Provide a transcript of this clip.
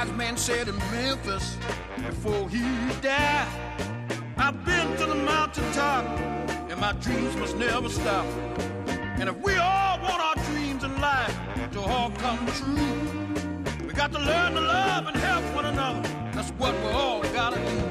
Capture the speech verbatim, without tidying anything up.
wise man said in Memphis before he died, I've been to the mountaintop, and my dreams must never stop. And if we all want our dreams in life to all come true, we got to learn to love and help one another. That's what we all gotta do.